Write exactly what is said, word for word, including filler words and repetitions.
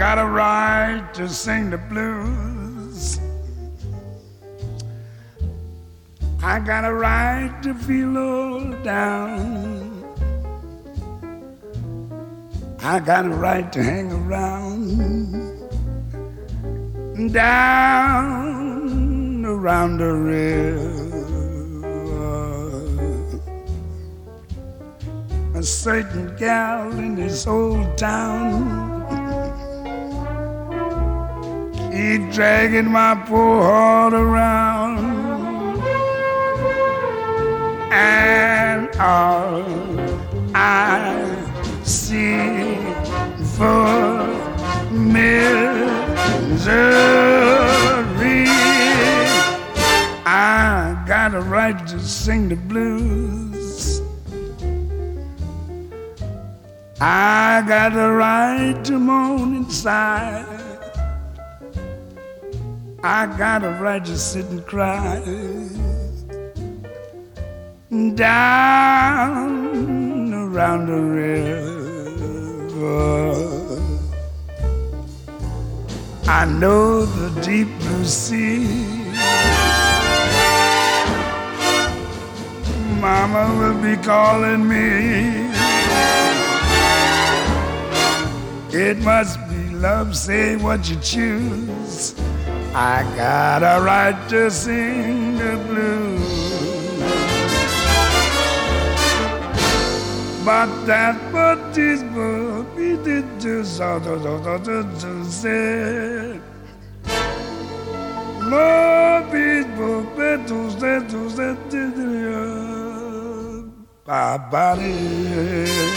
got a right to sing the blues. I got a right to feel low down. I got a right to hang around, down around the river. A certain gal in this old town keep dragging my poor heart around, and all I see for misery. I got a right to sing the blues. I got a right to moan inside. I got a right to sit and cry down around the river. I know the deep blue sea. Mama will be calling me. It must be love, say what you choose. I got a right to sing the blues. But that but is but we did just to say. No people better to say to say to bye bye.